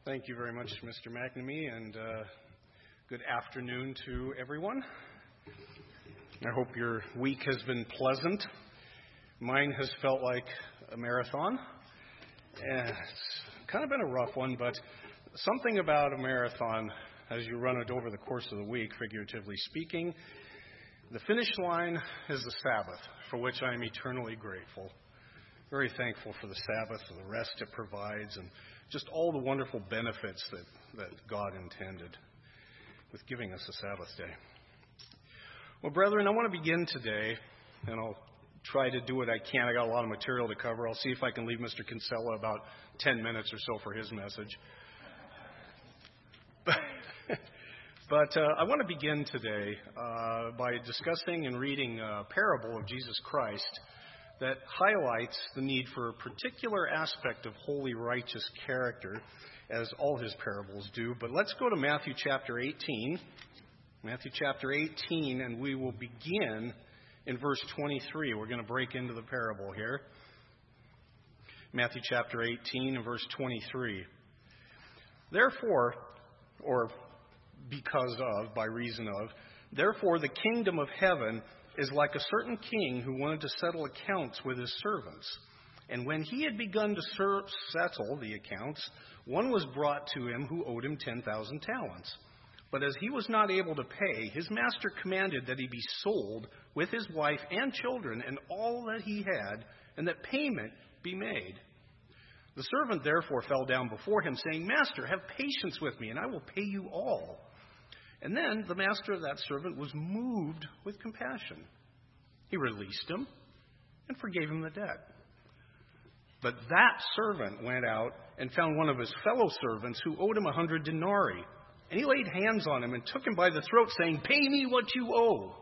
Thank you very much, Mr. McNamee, and good afternoon to everyone. I hope your week has been pleasant. Mine has felt like a marathon. It's kind of been a rough one, but something about a marathon, as you run it over the course of the week, figuratively speaking, the finish line is the Sabbath, for which I am eternally grateful. Very thankful for the Sabbath, for the rest it provides, and just all the wonderful benefits that God intended with giving us a Sabbath day. Well, brethren, I want to begin today, and I'll try to do what I can. I got a lot of material to cover. I'll see if I can leave Mr. Kinsella about 10 minutes or so for his message. But I want to begin today by discussing and reading a parable of Jesus Christ that highlights the need for a particular aspect of holy, righteous character, as all his parables do. But let's go to Matthew chapter 18. Matthew chapter 18, and we will begin in verse 23. We're going to break into the parable here. Matthew chapter 18 and verse 23. Therefore, or because of, by reason of, therefore the kingdom of heaven is like a certain king who wanted to settle accounts with his servants. And when he had begun to settle the accounts, one was brought to him who owed him 10,000 talents. But as he was not able to pay, his master commanded that he be sold with his wife and children and all that he had, and that payment be made. The servant therefore fell down before him, saying, Master, have patience with me, and I will pay you all. And then the master of that servant was moved with compassion. He released him and forgave him the debt. But that servant went out and found one of his fellow servants who owed him 100 denarii. And he laid hands on him and took him by the throat, saying, Pay me what you owe.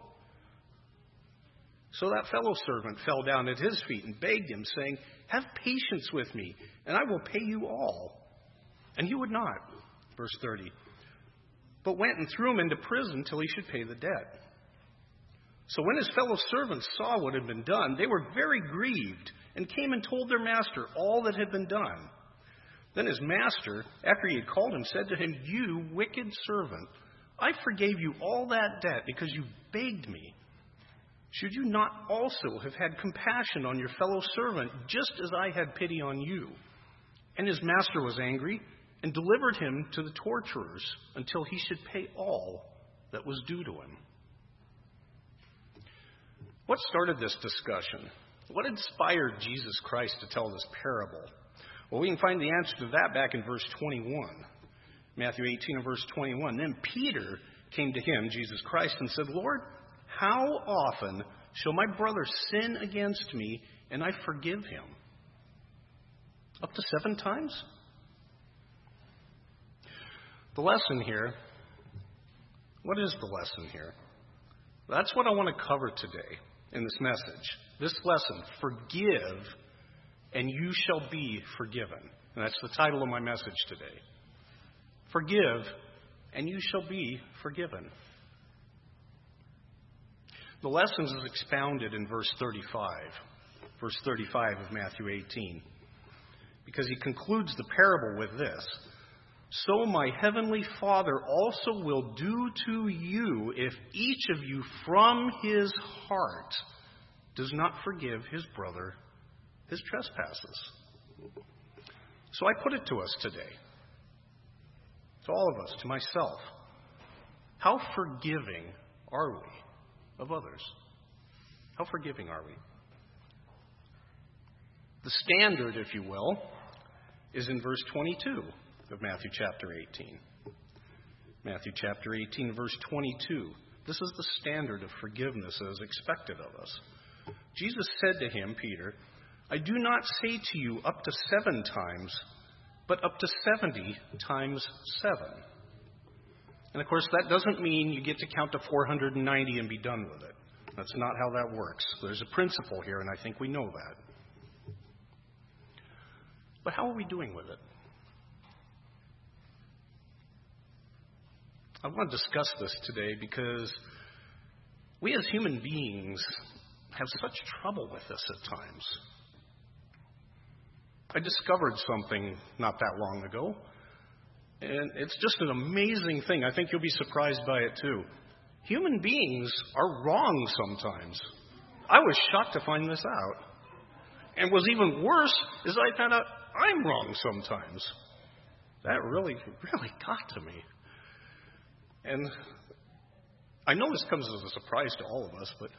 So that fellow servant fell down at his feet and begged him, saying, Have patience with me, and I will pay you all. And he would not. Verse 30. But went and threw him into prison till he should pay the debt. So when his fellow servants saw what had been done, they were very grieved, and came and told their master all that had been done. Then his master, after he had called him, said to him, You wicked servant, I forgave you all that debt because you begged me. Should you not also have had compassion on your fellow servant, just as I had pity on you? And his master was angry, and delivered him to the torturers until he should pay all that was due to him. What started this discussion? What inspired Jesus Christ to tell this parable? Well, we can find the answer to that back in verse 21. Matthew 18 and verse 21. Then Peter came to him, Jesus Christ, and said, Lord, how often shall my brother sin against me and I forgive him? Up to 7 times? The lesson here, what is the lesson here? That's what I want to cover today in this message. This lesson, forgive and you shall be forgiven. And that's the title of my message today. Forgive and you shall be forgiven. The lesson is expounded in verse 35 of Matthew 18. Because he concludes the parable with this. So my heavenly Father also will do to you if each of you from his heart does not forgive his brother his trespasses. So I put it to us today, to all of us, to myself, how forgiving are we of others? How forgiving are we? The standard, if you will, is in verse 22 of Matthew chapter 18. Matthew chapter 18, verse 22. This is the standard of forgiveness as expected of us. Jesus said to him, Peter, I do not say to you up to 7 times, but up to 70 times 7. And of course, that doesn't mean you get to count to 490 and be done with it. That's not how that works. There's a principle here, and I think we know that. But how are we doing with it? I want to discuss this today because we as human beings have such trouble with this at times. I discovered something not that long ago. And it's just an amazing thing. I think you'll be surprised by it too. Human beings are wrong sometimes. I was shocked to find this out. And what's even worse is I found out I'm wrong sometimes. That really got to me. And I know this comes as a surprise to all of us, but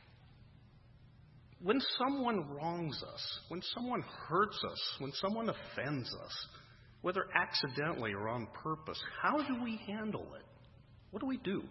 when someone wrongs us, when someone hurts us, when someone offends us, whether accidentally or on purpose, how do we handle it? What do we do?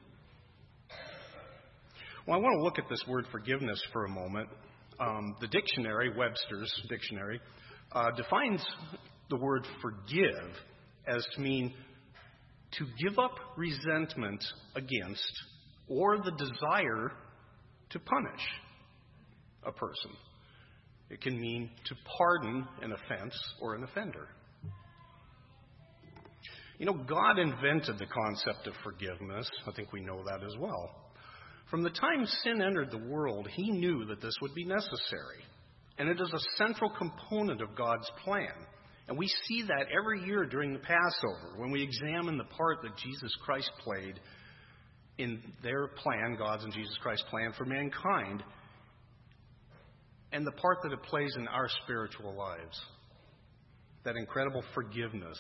Well, I want to look at this word forgiveness for a moment. The dictionary, Webster's dictionary, defines the word forgive as to mean to give up resentment against or the desire to punish a person. It can mean to pardon an offense or an offender. You know, God invented the concept of forgiveness. I think we know that as well. From the time sin entered the world, He knew that this would be necessary. And it is a central component of God's plan. And we see that every year during the Passover when we examine the part that Jesus Christ played in their plan, God's and Jesus Christ's plan for mankind, and the part that it plays in our spiritual lives. That incredible forgiveness.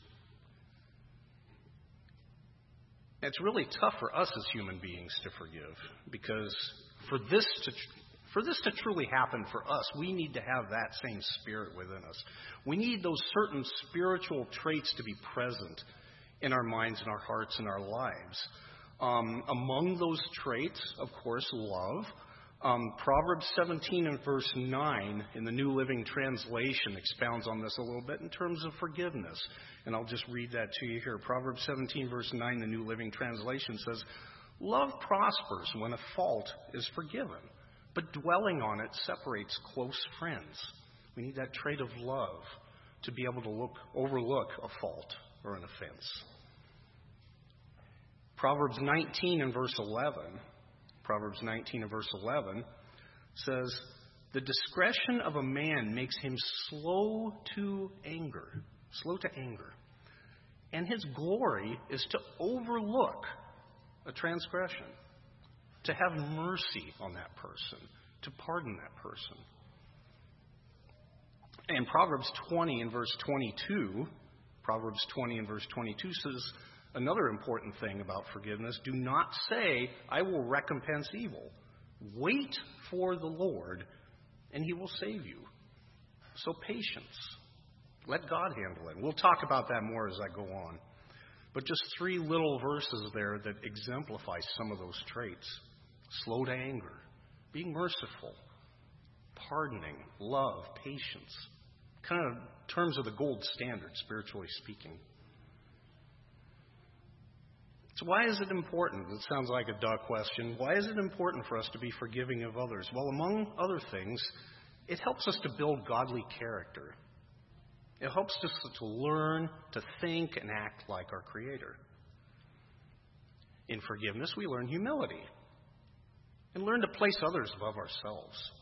It's really tough for us as human beings to forgive, because for this to truly happen for us, we need to have that same spirit within us. We need those certain spiritual traits to be present in our minds and our hearts and our lives. Among those traits, of course, love. Proverbs 17 and verse 9 in the New Living Translation expounds on this a little bit in terms of forgiveness. And I'll just read that to you here. Proverbs 17 verse 9, the New Living Translation says, "Love prospers when a fault is forgiven, but dwelling on it separates close friends." We need that trait of love to be able to overlook a fault or an offense. Proverbs 19 and verse 11. Proverbs 19 and verse 11 says, "The discretion of a man makes him slow to anger, and his glory is to overlook a transgression, to have mercy on that person, to pardon that person." And Proverbs 20 and verse 22 says another important thing about forgiveness: do not say, "I will recompense evil." Wait for the Lord, and He will save you. So patience. Let God handle it. We'll talk about that more as I go on. But just 3 little verses there that exemplify some of those traits. Slow to anger, being merciful, pardoning, love, patience. Kind of terms of the gold standard, spiritually speaking. So why is it important? It sounds like a duh question. Why is it important for us to be forgiving of others? Well, among other things, it helps us to build godly character. It helps us to learn to think and act like our Creator. In forgiveness, we learn humility and learn to place others above ourselves.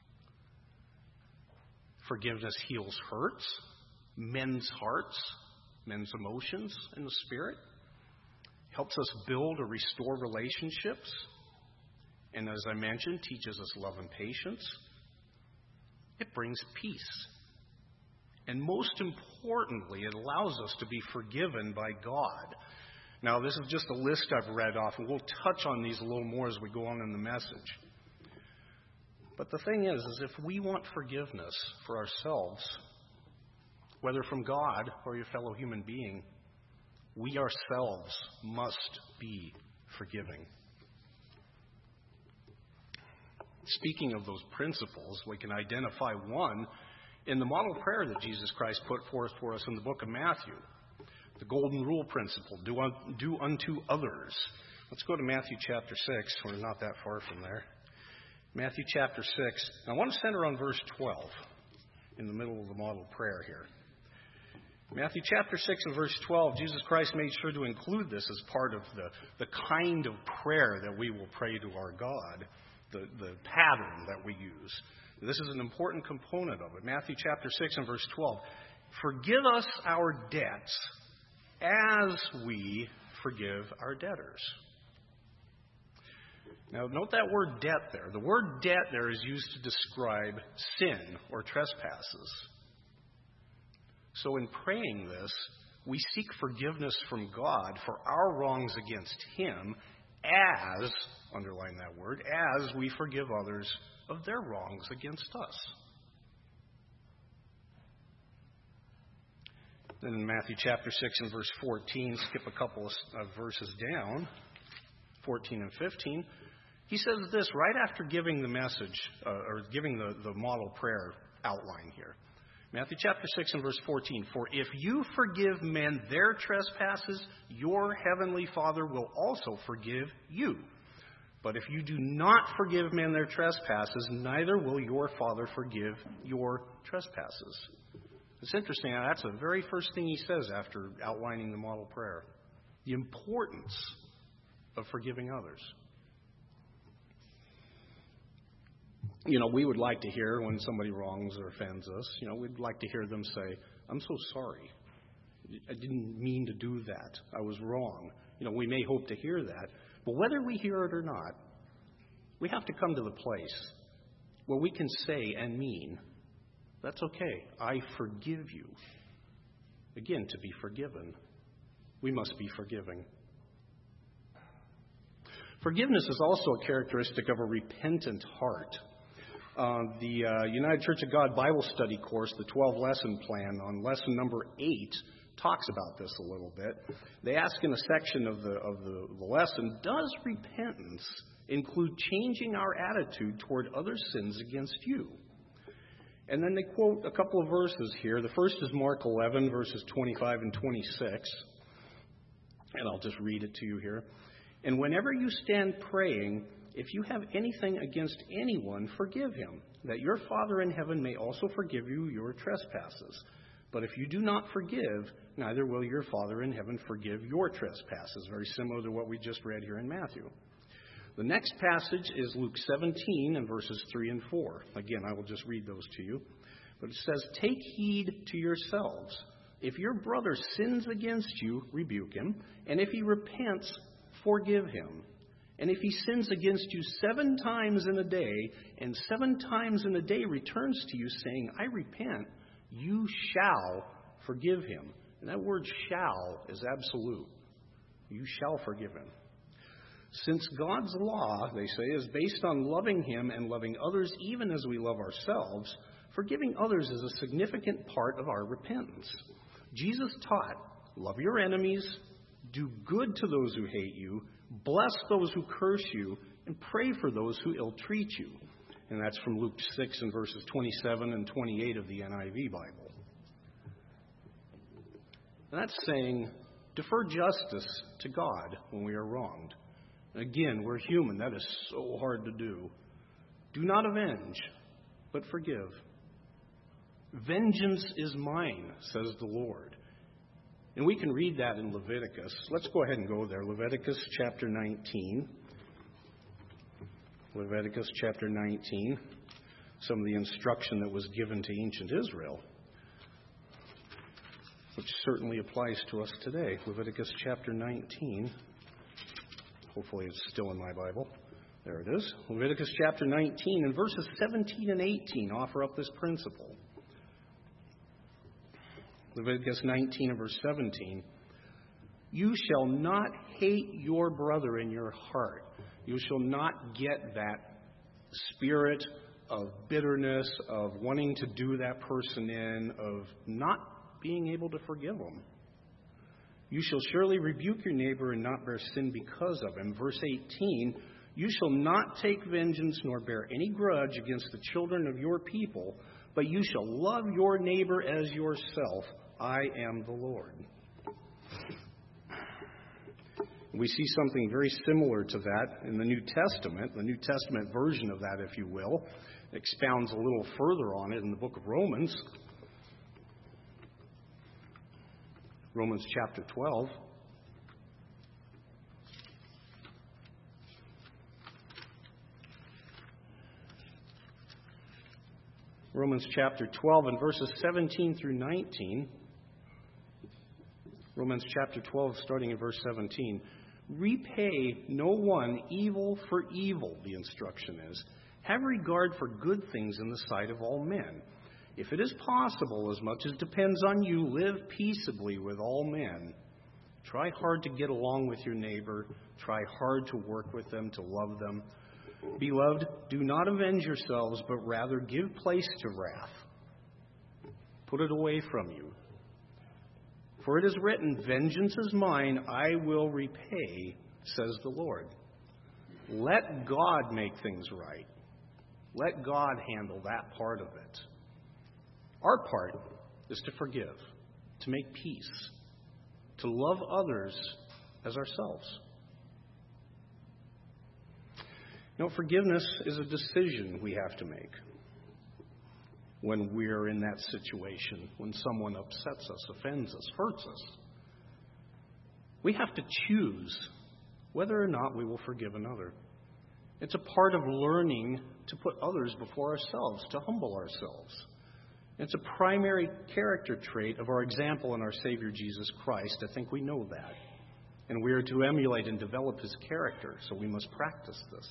Forgiveness heals hurts, mends hearts, mends emotions in the spirit. Helps us build or restore relationships. And as I mentioned, teaches us love and patience. It brings peace. And most importantly, it allows us to be forgiven by God. Now, this is just a list I've read off, and we'll touch on these a little more as we go on in the message. But the thing is if we want forgiveness for ourselves, whether from God or your fellow human being, we ourselves must be forgiving. Speaking of those principles, we can identify one in the model prayer that Jesus Christ put forth for us in the book of Matthew. The golden rule principle, do unto others. Let's go to Matthew chapter 6. We're not that far from there. Matthew chapter 6. I want to center on verse 12 in the middle of the model prayer here. Matthew chapter 6 and verse 12, Jesus Christ made sure to include this as part of the kind of prayer that we will pray to our God, the pattern that we use. This is an important component of it. Matthew chapter 6 and verse 12. "Forgive us our debts as we forgive our debtors. Now, note that word debt there. The word debt there is used to describe sin or trespasses. So in praying this, we seek forgiveness from God for our wrongs against Him as, underline that word, as we forgive others of their wrongs against us. Then in Matthew chapter 6 and verse 14, skip a couple of verses down, 14 and 15, he says this right after giving the message, or giving the model prayer outline here. Matthew chapter 6 and verse 14, "For if you forgive men their trespasses, your heavenly Father will also forgive you. But if you do not forgive men their trespasses, neither will your Father forgive your trespasses." It's interesting. That's the very first thing he says after outlining the model prayer. The importance of forgiving others. We would like to hear when somebody wrongs or offends us, we'd like to hear them say, "I'm so sorry. I didn't mean to do that. I was wrong." We may hope to hear that. But whether we hear it or not, we have to come to the place where we can say and mean, "That's okay. I forgive you." Again, to be forgiven, we must be forgiving. Forgiveness is also a characteristic of a repentant heart. The United Church of God Bible Study course, the 12-lesson plan on lesson number 8, talks about this a little bit. They ask in a section of the lesson, does repentance include changing our attitude toward other sins against you? And then they quote a couple of verses here. The first is Mark 11, verses 25 and 26. And I'll just read it to you here. "And whenever you stand praying, if you have anything against anyone, forgive him, that your Father in heaven may also forgive you your trespasses. But if you do not forgive, neither will your Father in heaven forgive your trespasses." Very similar to what we just read here in Matthew. The next passage is Luke 17 and verses 3 and 4. Again, I will just read those to you. But it says, "Take heed to yourselves. If your brother sins against you, rebuke him. And if he repents, forgive him. And if he sins against you 7 times in a day, and 7 times in a day returns to you saying, 'I repent,' you shall forgive him." And that word "shall" is absolute. You shall forgive him. Since God's law, they say, is based on loving Him and loving others even as we love ourselves, forgiving others is a significant part of our repentance. Jesus taught, love your enemies, do good to those who hate you, bless those who curse you, and pray for those who ill-treat you. And that's from Luke 6 and verses 27 and 28 of the NIV Bible. And that's saying, defer justice to God when we are wronged. Again, we're human. That is so hard to do. Do not avenge, but forgive. "Vengeance is mine," says the Lord. And we can read that in Leviticus. Let's go ahead and go there. Leviticus chapter 19. Leviticus chapter 19. Some of the instruction that was given to ancient Israel, which certainly applies to us today. Leviticus chapter 19. Hopefully it's still in my Bible. There it is. Leviticus chapter 19 and verses 17 and 18 offer up this principle. Leviticus 19 and verse 17. "You shall not hate your brother in your heart." You shall not get that spirit of bitterness, of wanting to do that person in, of not being able to forgive them. "You shall surely rebuke your neighbor and not bear sin because of him." Verse 18, "You shall not take vengeance nor bear any grudge against the children of your people, but you shall love your neighbor as yourself. I am the Lord." We see something very similar to that in the New Testament. The New Testament version of that, if you will, expounds a little further on it in the book of Romans. Romans chapter 12. Romans chapter 12 and verses 17 through 19. Romans chapter 12, starting in verse 17. Repay no one evil for evil, the instruction is. Have regard for good things in the sight of all men. If it is possible, as much as depends on you, live peaceably with all men. Try hard to get along with your neighbor. Try hard to work with them, to love them. Beloved, do not avenge yourselves, but rather give place to wrath. Put it away from you. For it is written, vengeance is mine, I will repay, says the Lord. Let God make things right. Let God handle that part of it. Our part is to forgive, to make peace, to love others as ourselves. Forgiveness is a decision we have to make when we're in that situation, when someone upsets us, offends us, hurts us. We have to choose whether or not we will forgive another. It's a part of learning to put others before ourselves, to humble ourselves. It's a primary character trait of our example in our Savior Jesus Christ. I think we know that. And we are to emulate and develop his character, so we must practice this.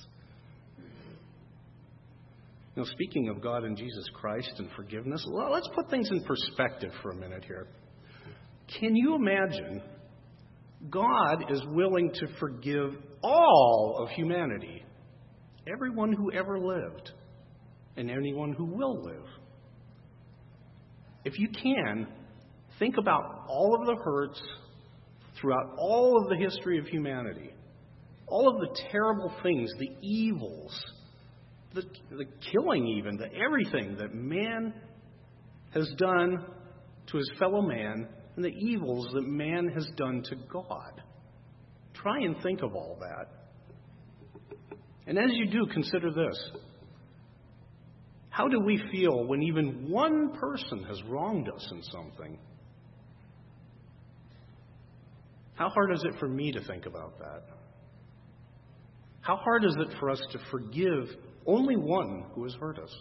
Speaking of God and Jesus Christ and forgiveness, well, let's put things in perspective for a minute here. Can you imagine God is willing to forgive all of humanity, everyone who ever lived, and anyone who will live? If you can, think about all of the hurts throughout all of the history of humanity, all of the terrible things, the evils, the killing even, the everything that man has done to his fellow man, and the evils that man has done to God. Try and think of all that. And as you do, consider this. How do we feel when even one person has wronged us in something? How hard is it for me to think about that? How hard is it for us to forgive only one who has hurt us?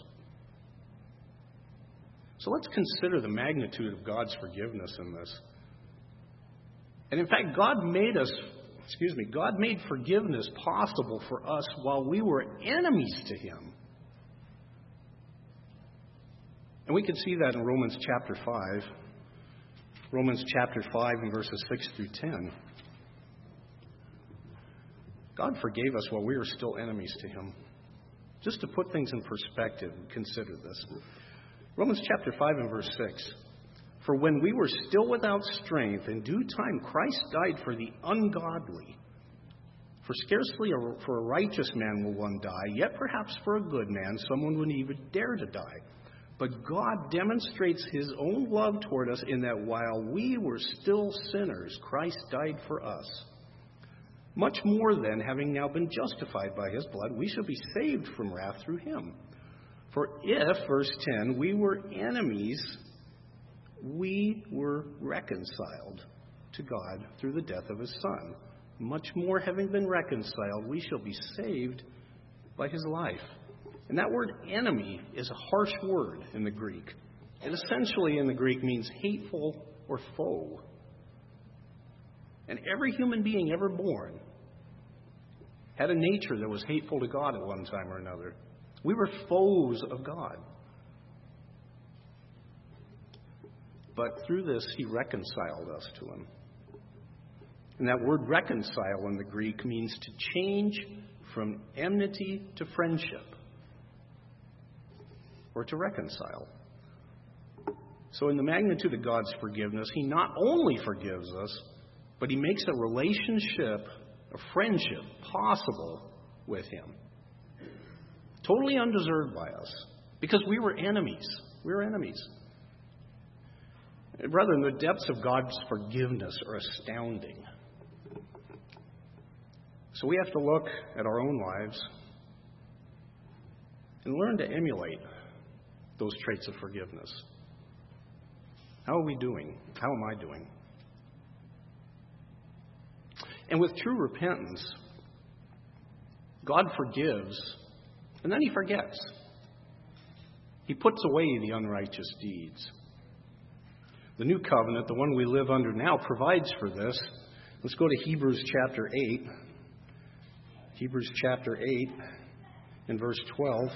So let's consider the magnitude of God's forgiveness in this. And in fact, God made forgiveness possible for us while we were enemies to him. And we can see that in Romans chapter 5. Romans chapter 5 and verses 6 through 10. God forgave us while we were still enemies to him. Just to put things in perspective, consider this. Romans chapter 5 and verse 6. For when we were still without strength, in due time Christ died for the ungodly. For scarcely for a righteous man will one die, yet perhaps for a good man someone wouldn't even dare to die. But God demonstrates his own love toward us in that while we were still sinners, Christ died for us. Much more then, having now been justified by his blood, we shall be saved from wrath through him. For if, verse 10, we were enemies, we were reconciled to God through the death of his Son. Much more, having been reconciled, we shall be saved by his life. And that word enemy is a harsh word in the Greek. It essentially in the Greek means hateful or foe. And every human being ever born had a nature that was hateful to God at one time or another. We were foes of God. But through this, he reconciled us to him. And that word reconcile in the Greek means to change from enmity to friendship, or to reconcile. So in the magnitude of God's forgiveness, he not only forgives us, but he makes a relationship, a friendship, possible with him. Totally undeserved by us, because we were enemies. We were enemies. Brethren, the depths of God's forgiveness are astounding. So we have to look at our own lives and learn to emulate those traits of forgiveness. How are we doing? How am I doing? And with true repentance, God forgives, and then he forgets. He puts away the unrighteous deeds. The new covenant, the one we live under now, provides for this. Let's go to Hebrews chapter 8. Hebrews chapter 8 and verse 12.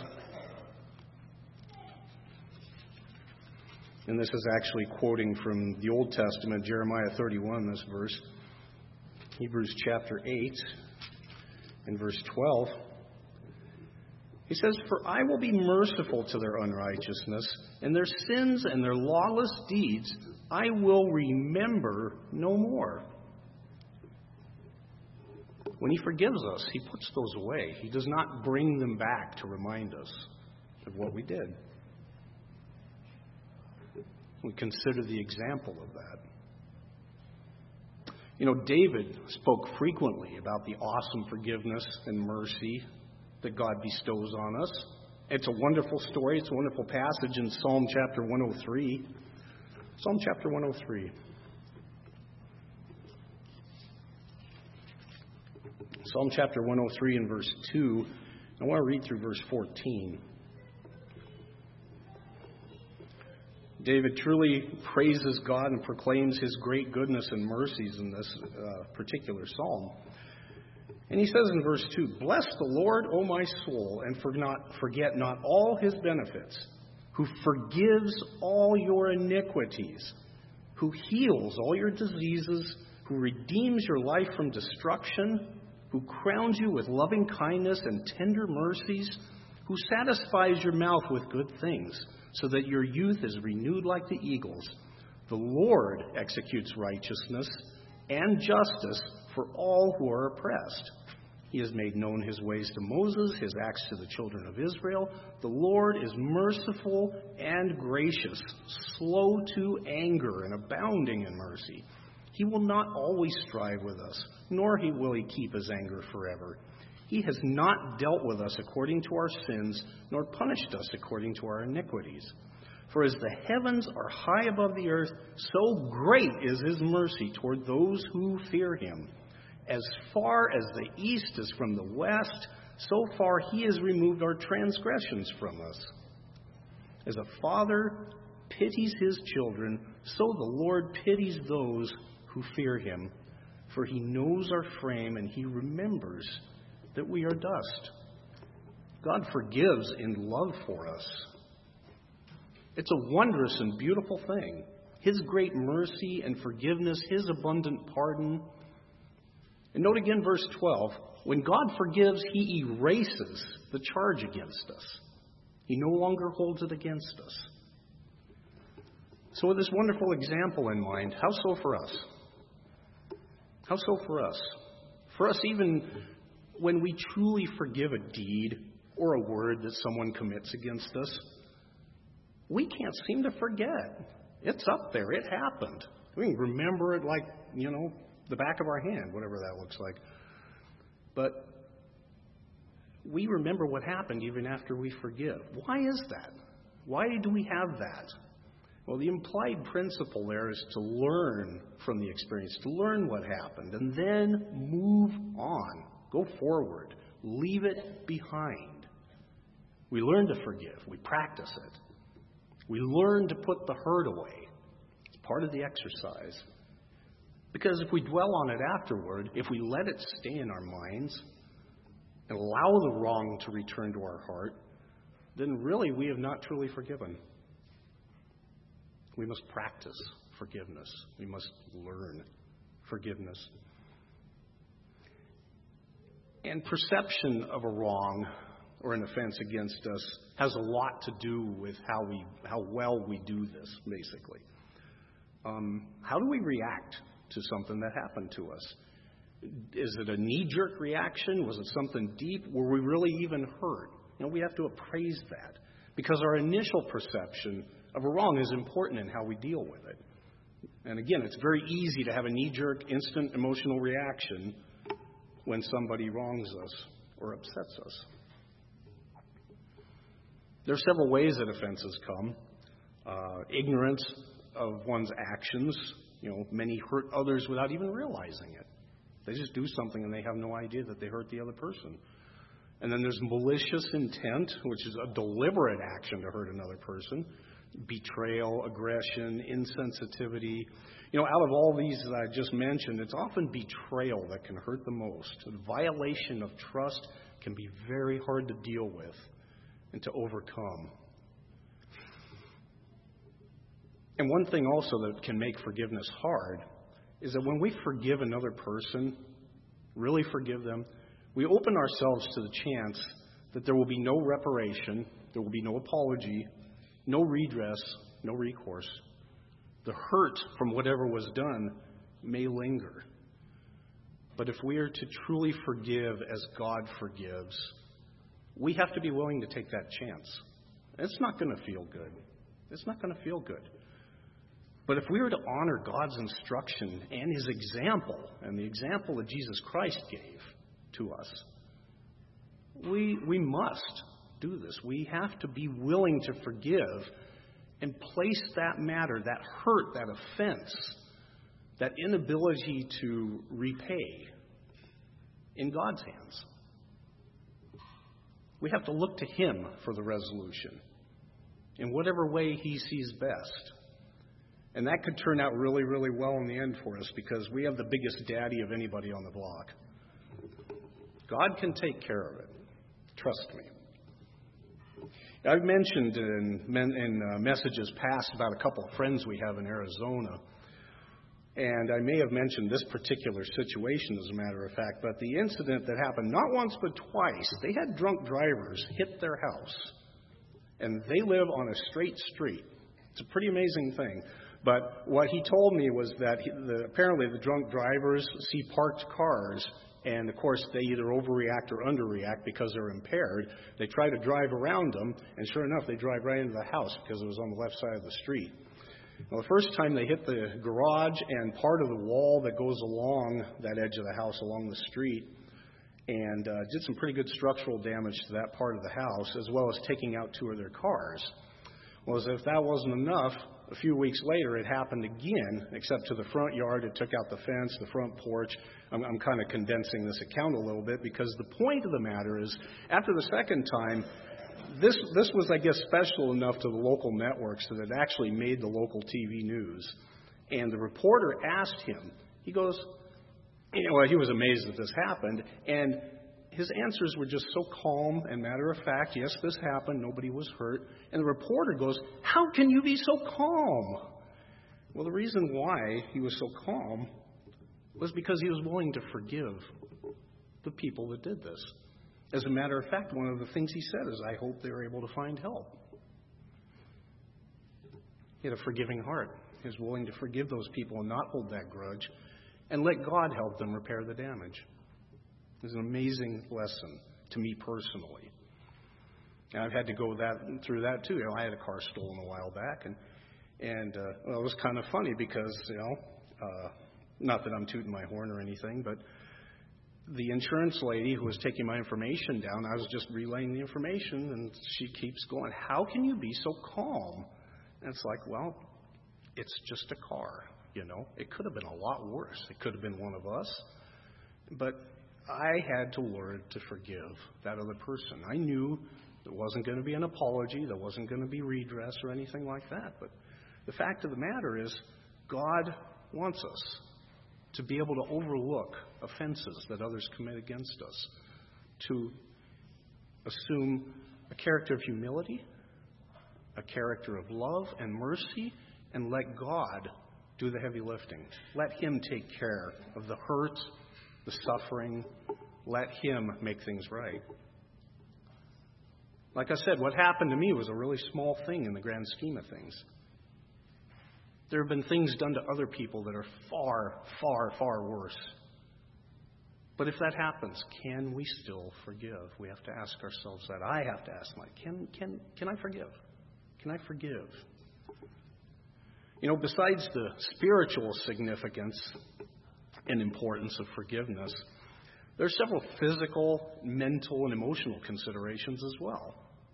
And this is actually quoting from the Old Testament, Jeremiah 31, this verse. Hebrews chapter 8 and verse 12. He says, "For I will be merciful to their unrighteousness, and their sins and their lawless deeds I will remember no more." When He forgives us, He puts those away. He does not bring them back to remind us of what we did. We consider the example of that. You know, David spoke frequently about the awesome forgiveness and mercy that God bestows on us. It's a wonderful story. It's a wonderful passage in Psalm chapter 103. Psalm chapter 103. Psalm chapter 103 and verse 2. I want to read through verse 14. David truly praises God and proclaims His great goodness and mercies in this particular psalm. And he says in verse 2, "Bless the Lord, O my soul, and forget not all His benefits, who forgives all your iniquities, who heals all your diseases, who redeems your life from destruction, who crowns you with loving kindness and tender mercies, who satisfies your mouth with good things, so that your youth is renewed like the eagles. The Lord executes righteousness and justice for all who are oppressed. He has made known His ways to Moses, His acts to the children of Israel. The Lord is merciful and gracious, slow to anger and abounding in mercy. He will not always strive with us, nor will He keep His anger forever. He has not dealt with us according to our sins, nor punished us according to our iniquities. For as the heavens are high above the earth, so great is His mercy toward those who fear Him. As far as the east is from the west, so far He has removed our transgressions from us. As a father pities his children, so the Lord pities those who fear Him. For He knows our frame, and He remembers that we are dust. God forgives in love for us. It's a wondrous and beautiful thing. His great mercy and forgiveness, His abundant pardon. And note again verse 12. When God forgives, He erases the charge against us. He no longer holds it against us. So with this wonderful example in mind, how so for us? How so for us? For us, even when we truly forgive a deed or a word that someone commits against us, we can't seem to forget. It's up there. It happened. We can remember it like, the back of our hand, whatever that looks like. But we remember what happened even after we forgive. Why is that? Why do we have that? Well, the implied principle there is to learn from the experience, to learn what happened, and then move on. Go forward. Leave it behind. We learn to forgive. We practice it. We learn to put the hurt away. It's part of the exercise. Because if we dwell on it afterward, if we let it stay in our minds and allow the wrong to return to our heart, then really we have not truly forgiven. We must practice forgiveness. We must learn forgiveness. And perception of a wrong or an offense against us has a lot to do with how well we do this, basically. How do we react to something that happened to us? Is it a knee-jerk reaction? Was it something deep? Were we really even hurt? We have to appraise that, because our initial perception of a wrong is important in how we deal with it. And again, it's very easy to have a knee-jerk, instant emotional reaction when somebody wrongs us or upsets us. There are several ways that offenses come. Ignorance of one's actions. Many hurt others without even realizing it. They just do something and they have no idea that they hurt the other person. And then there's malicious intent, which is a deliberate action to hurt another person. betrayal, aggression, insensitivity. Out of all these that I just mentioned, it's often betrayal that can hurt the most. The violation of trust can be very hard to deal with and to overcome. And one thing also that can make forgiveness hard is that when we forgive another person, really forgive them, we open ourselves to the chance that there will be no reparation, there will be no apology, no redress, no recourse. The hurt from whatever was done may linger. But if we are to truly forgive as God forgives, we have to be willing to take that chance. It's not going to feel good. It's not going to feel good. But if we are to honor God's instruction and His example, and the example that Jesus Christ gave to us, we must do this. We have to be willing to forgive and place that matter, that hurt, that offense, that inability to repay in God's hands. We have to look to Him for the resolution in whatever way He sees best. And that could turn out really, really well in the end for us because we have the biggest daddy of anybody on the block. God can take care of it. Trust me. I've mentioned in messages past about a couple of friends we have in Arizona. And I may have mentioned this particular situation, as a matter of fact, but the incident that happened not once but twice, they had drunk drivers hit their house. And they live on a straight street. It's a pretty amazing thing. But what he told me was that apparently the drunk drivers see parked cars, and of course they either overreact or underreact because they're impaired. They try to drive around them, and sure enough, they drive right into the house because it was on the left side of the street. Well, the first time they hit the garage and part of the wall that goes along that edge of the house along the street, and did some pretty good structural damage to that part of the house, as well as taking out two of their cars. Well, as if that wasn't enough, a few weeks later it happened again, except to the front yard. It took out the fence, the front porch. I'm kind of condensing this account a little bit because the point of the matter is, after the second time, this was, I guess, special enough to the local networks that it actually made the local TV news. And the reporter asked him, he goes, he was amazed that this happened, and his answers were just so calm and matter of fact. Yes, this happened. Nobody was hurt. And the reporter goes, "How can you be so calm?" Well, the reason why he was so calm was because he was willing to forgive the people that did this. As a matter of fact, one of the things he said is, "I hope they were able to find help." He had a forgiving heart. He was willing to forgive those people and not hold that grudge and let God help them repair the damage. It was an amazing lesson to me personally. And I've had to go through that too. I had a car stolen a while back, and it was kind of funny because, not that I'm tooting my horn or anything, but the insurance lady who was taking my information down, I was just relaying the information, and she keeps going, "How can you be so calm?" And it's like, well, it's just a car, It could have been a lot worse. It could have been one of us. But I had to learn to forgive that other person. I knew there wasn't going to be an apology, there wasn't going to be redress or anything like that. But the fact of the matter is, God wants us to be able to overlook offenses that others commit against us, to assume a character of humility, a character of love and mercy, and let God do the heavy lifting. Let Him take care of the hurt, the suffering. Let Him make things right. Like I said, what happened to me was a really small thing in the grand scheme of things. There have been things done to other people that are far, far, far worse. But if that happens, can we still forgive? We have to ask ourselves that. I have to ask Mike, can I forgive? Can I forgive? Besides the spiritual significance and importance of forgiveness, there are several physical, mental, and emotional considerations as well.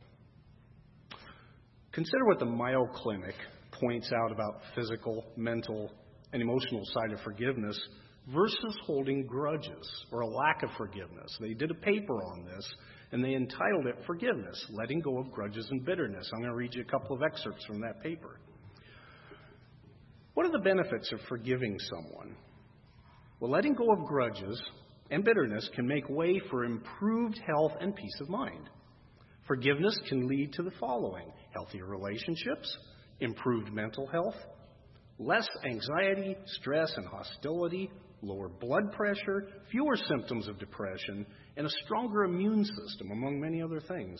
Consider what the Mayo Clinic points out about physical, mental, and emotional side of forgiveness versus holding grudges or a lack of forgiveness. They did a paper on this, and they entitled it Forgiveness, Letting Go of Grudges and Bitterness. I'm going to read you a couple of excerpts from that paper. What are the benefits of forgiving someone? Well, letting go of grudges and bitterness can make way for improved health and peace of mind. Forgiveness can lead to the following: healthier relationships, improved mental health, less anxiety, stress, and hostility, lower blood pressure, fewer symptoms of depression, and a stronger immune system, among many other things.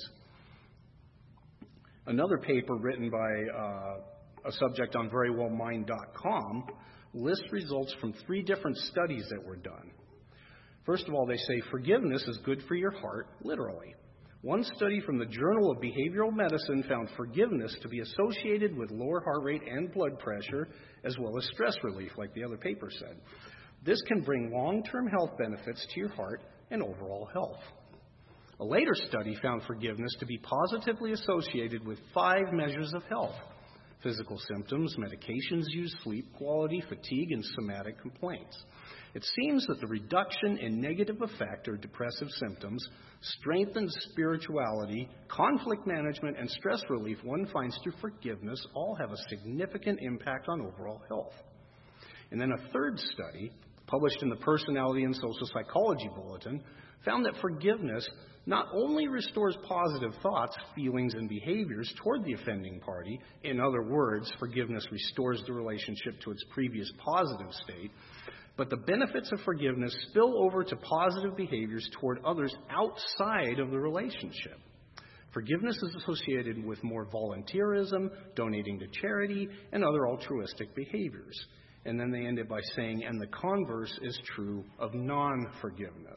Another paper written by a subject on verywellmind.com lists results from 3 different studies that were done. First of all, they say forgiveness is good for your heart, literally. One study from the Journal of Behavioral Medicine found forgiveness to be associated with lower heart rate and blood pressure, as well as stress relief, like the other paper said. This can bring long-term health benefits to your heart and overall health. A later study found forgiveness to be positively associated with 5 measures of health: physical symptoms, medications used, sleep quality, fatigue, and somatic complaints. It seems that the reduction in negative effect or depressive symptoms, strengthened spirituality, conflict management, and stress relief one finds through forgiveness all have a significant impact on overall health. And then a third study, published in the Personality and Social Psychology Bulletin, found that forgiveness not only restores positive thoughts, feelings, and behaviors toward the offending party — in other words, forgiveness restores the relationship to its previous positive state — but the benefits of forgiveness spill over to positive behaviors toward others outside of the relationship. Forgiveness is associated with more volunteerism, donating to charity, and other altruistic behaviors. And then they end it by saying, and the converse is true of non-forgiveness.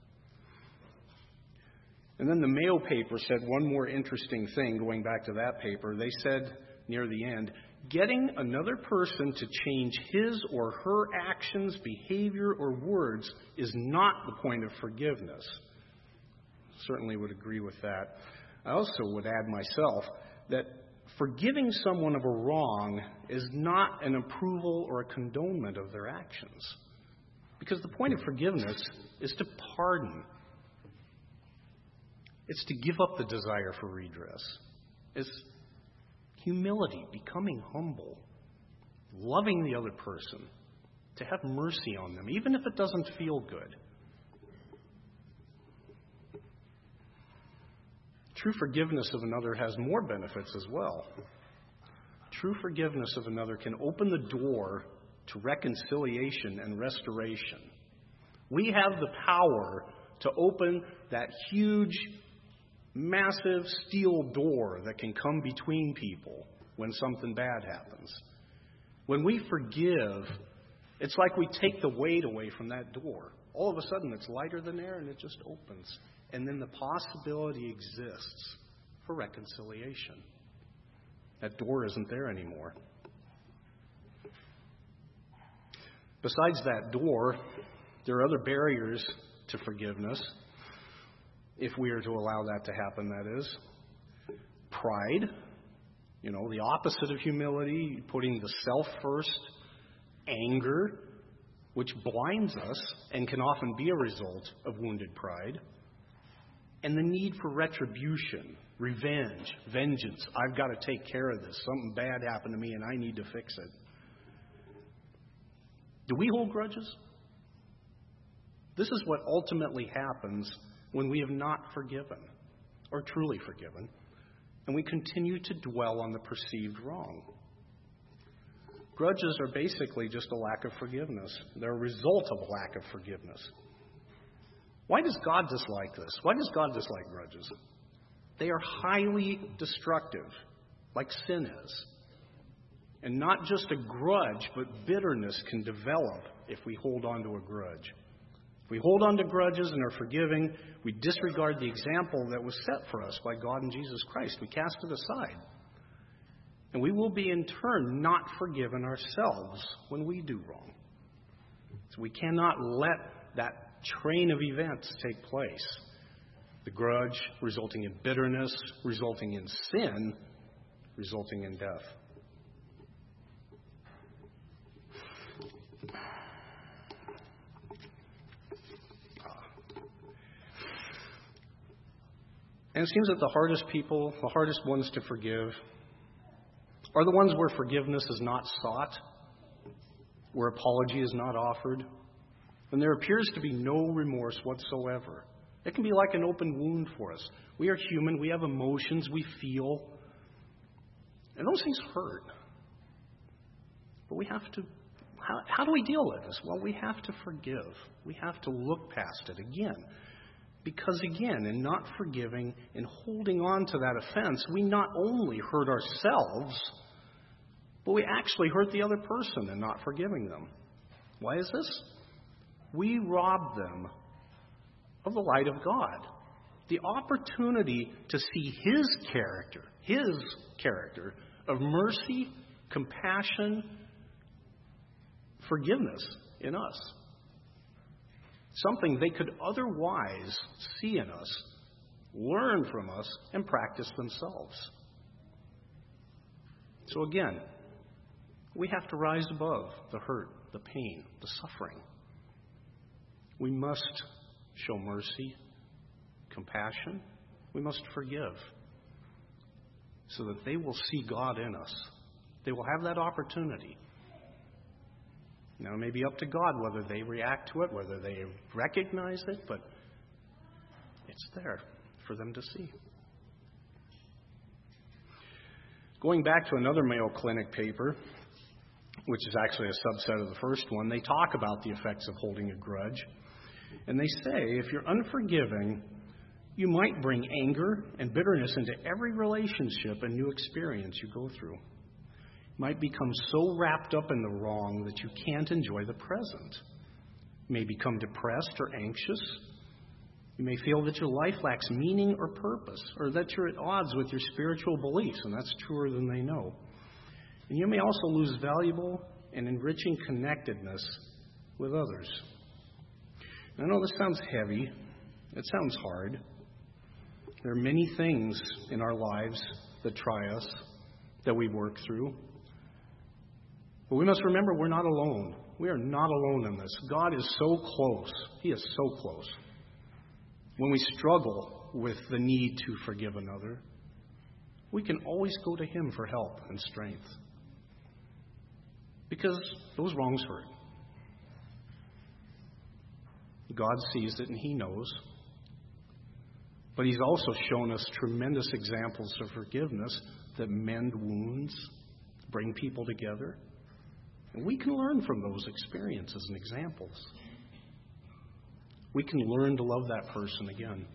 And then the Mayo paper said one more interesting thing, going back to that paper. They said near the end, getting another person to change his or her actions, behavior, or words is not the point of forgiveness. Certainly would agree with that. I also would add myself that forgiving someone of a wrong is not an approval or a condonement of their actions. Because the point of forgiveness is to pardon. It's to give up the desire for redress. It's humility, becoming humble, loving the other person, to have mercy on them, even if it doesn't feel good. True forgiveness of another has more benefits as well. True forgiveness of another can open the door to reconciliation and restoration. We have the power to open that huge, massive steel door that can come between people when something bad happens. When we forgive, it's like we take the weight away from that door. All of a sudden, it's lighter than air and it just opens. And then the possibility exists for reconciliation. That door isn't there anymore. Besides that door, there are other barriers to forgiveness, if we are to allow that to happen, that is. Pride, the opposite of humility, putting the self first. Anger, which blinds us and can often be a result of wounded pride. And the need for retribution, revenge, vengeance. I've got to take care of this. Something bad happened to me and I need to fix it. Do we hold grudges? This is what ultimately happens when we have not forgiven, or truly forgiven, and we continue to dwell on the perceived wrong. Grudges are basically just a lack of forgiveness. They're a result of a lack of forgiveness. Why does God dislike this? Why does God dislike grudges? They are highly destructive, like sin is. And not just a grudge, but bitterness can develop if we hold on to a grudge. If we hold on to grudges and are forgiving, we disregard the example that was set for us by God and Jesus Christ. We cast it aside. And we will be in turn not forgiven ourselves when we do wrong. So we cannot let that train of events take place. The grudge resulting in bitterness, resulting in sin, resulting in death. And it seems that the hardest people, the hardest ones to forgive, are the ones where forgiveness is not sought, where apology is not offered, and there appears to be no remorse whatsoever. It can be like an open wound for us. We are human. We have emotions. We feel. And those things hurt. But we have to, how do we deal with this? Well, we have to forgive. We have to look past it again. Because again, in not forgiving and holding on to that offense, we not only hurt ourselves, but we actually hurt the other person in not forgiving them. Why is this? We rob them of the light of God. The opportunity to see His character of mercy, compassion, forgiveness in us. Something they could otherwise see in us, learn from us, and practice themselves. So again, we have to rise above the hurt, the pain, the suffering. We must show mercy, compassion. We must forgive so that they will see God in us. They will have that opportunity. Now, it may be up to God whether they react to it, whether they recognize it, but it's there for them to see. Going back to another Mayo Clinic paper, which is actually a subset of the first one, they talk about the effects of holding a grudge. And they say if you're unforgiving, you might bring anger and bitterness into every relationship and new experience you go through. You might become so wrapped up in the wrong that you can't enjoy the present. You may become depressed or anxious. You may feel that your life lacks meaning or purpose, or that you're at odds with your spiritual beliefs, and that's truer than they know. And you may also lose valuable and enriching connectedness with others. I know this sounds heavy. It sounds hard. There are many things in our lives that try us, that we work through. But we must remember we're not alone. We are not alone in this. God is so close. He is so close. When we struggle with the need to forgive another, we can always go to Him for help and strength. Because those wrongs hurt. God sees it and He knows. But He's also shown us tremendous examples of forgiveness that mend wounds, bring people together. And we can learn from those experiences and examples. We can learn to love that person again.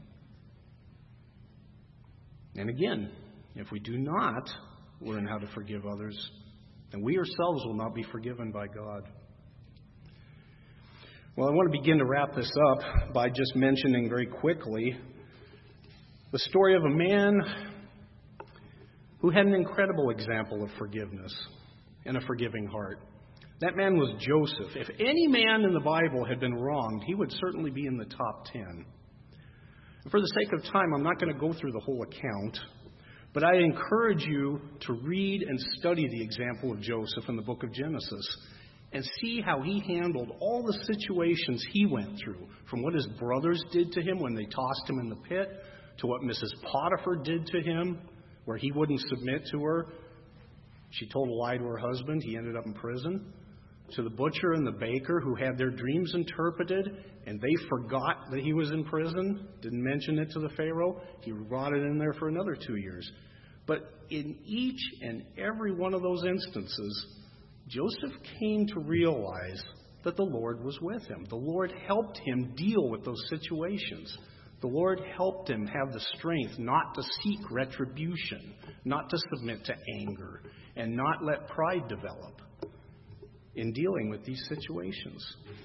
And again, if we do not learn how to forgive others, then we ourselves will not be forgiven by God. Well, I want to begin to wrap this up by just mentioning very quickly the story of a man who had an incredible example of forgiveness and a forgiving heart. That man was Joseph. If any man in the Bible had been wronged, he would certainly be in the top 10. And for the sake of time, I'm not going to go through the whole account, but I encourage you to read and study the example of Joseph in the book of Genesis and see how he handled all the situations he went through, from what his brothers did to him when they tossed him in the pit, to what Mrs. Potiphar did to him, where he wouldn't submit to her. She told a lie to her husband. He ended up in prison. To the butcher and the baker who had their dreams interpreted, and they forgot that he was in prison, didn't mention it to the Pharaoh. He brought it in there for another 2 years. But in each and every one of those instances, Joseph came to realize that the Lord was with him. The Lord helped him deal with those situations. The Lord helped him have the strength not to seek retribution, not to submit to anger, and not let pride develop in dealing with these situations.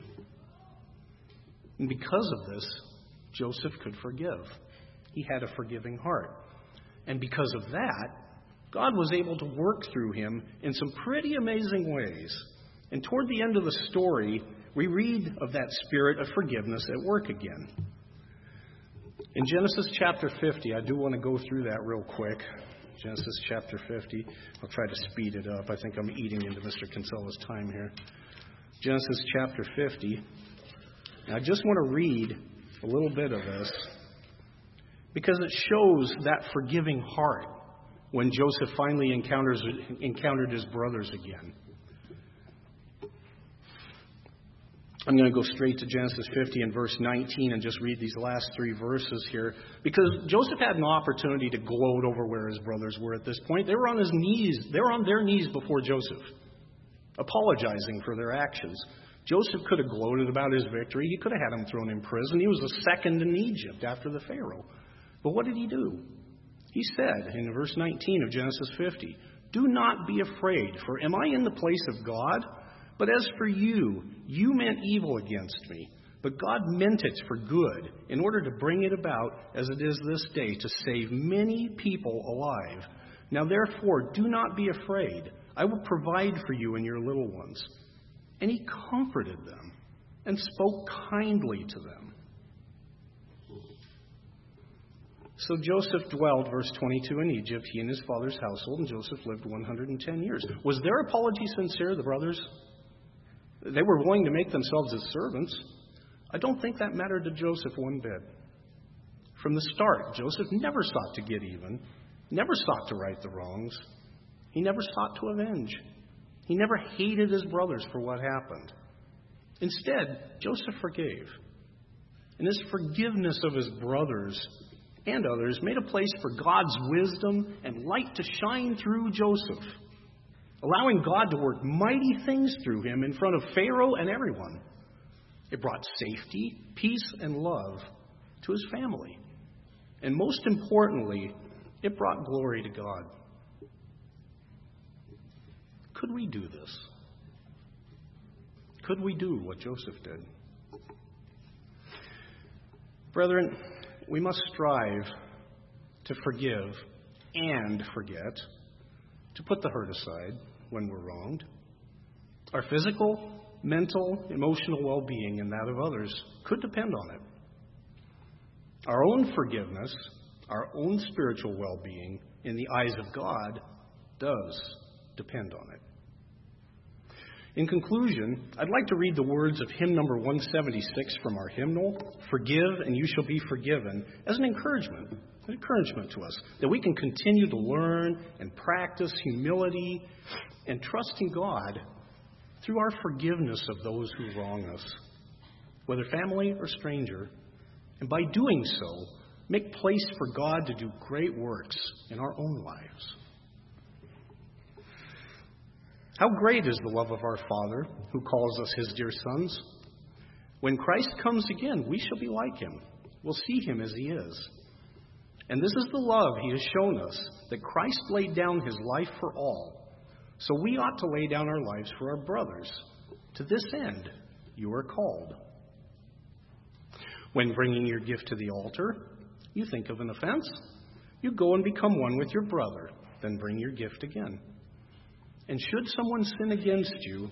And because of this, Joseph could forgive. He had a forgiving heart. And because of that, God was able to work through him in some pretty amazing ways. And toward the end of the story, we read of that spirit of forgiveness at work again. In Genesis chapter 50, I do want to go through that real quick. Genesis chapter 50. I'll try to speed it up. I think I'm eating into Mr. Kinsella's time here. Genesis chapter 50. And I just want to read a little bit of this. because it shows that forgiving heart when Joseph finally encountered his brothers again. I'm going to go straight to Genesis 50 and verse 19 and just read these last three verses here, because Joseph had an opportunity to gloat over where his brothers were at this point. They were on his knees. They were on their knees before Joseph, apologizing for their actions. Joseph could have gloated about his victory. He could have had him thrown in prison. He was the second in Egypt after the Pharaoh. But what did he do? He said in verse 19 of Genesis 50, "Do not be afraid, for am I in the place of God? But as for you, you meant evil against me, but God meant it for good, in order to bring it about as it is this day, to save many people alive. Now therefore, do not be afraid. I will provide for you and your little ones." And he comforted them and spoke kindly to them. So Joseph dwelled, verse 22, in Egypt, he and his father's household, and Joseph lived 110 years. Was their apology sincere, the brothers? They were willing to make themselves his servants. I don't think that mattered to Joseph one bit. From the start, Joseph never sought to get even, never sought to right the wrongs. He never sought to avenge. He never hated his brothers for what happened. Instead, Joseph forgave. And his forgiveness of his brothers and others made a place for God's wisdom and light to shine through Joseph, allowing God to work mighty things through him in front of Pharaoh and everyone. It brought safety, peace, and love to his family. And most importantly, it brought glory to God. Could we do this? Could we do what Joseph did? Brethren, we must strive to forgive and forget, to put the hurt aside when we're wronged. Our physical, mental, emotional well-being and that of others could depend on it. Our own forgiveness, our own spiritual well-being in the eyes of God does depend on it. In conclusion, I'd like to read the words of hymn number 176 from our hymnal, "Forgive and you shall be forgiven," as an encouragement to us, that we can continue to learn and practice humility and trust in God through our forgiveness of those who wrong us, whether family or stranger, and by doing so, make place for God to do great works in our own lives. How great is the love of our Father, who calls us his dear sons. When Christ comes again, we shall be like him. We'll see him as he is. And this is the love he has shown us, that Christ laid down his life for all. So we ought to lay down our lives for our brothers. To this end, you are called. When bringing your gift to the altar, you think of an offense, you go and become one with your brother, then bring your gift again. And should someone sin against you,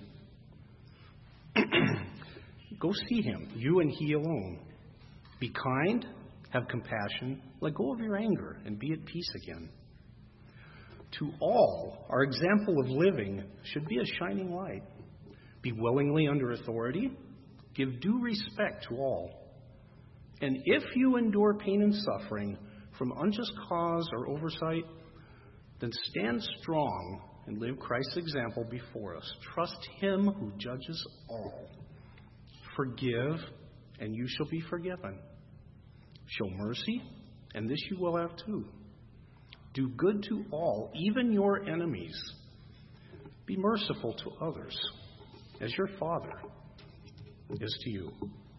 go see him, you and he alone. Be kind, have compassion, let go of your anger, and be at peace again. To all, our example of living should be a shining light. Be willingly under authority, give due respect to all. And if you endure pain and suffering from unjust cause or oversight, then stand strong and live Christ's example before us. Trust him who judges all. Forgive, and you shall be forgiven. Show mercy, and this you will have too. Do good to all, even your enemies. Be merciful to others, as your Father is to you.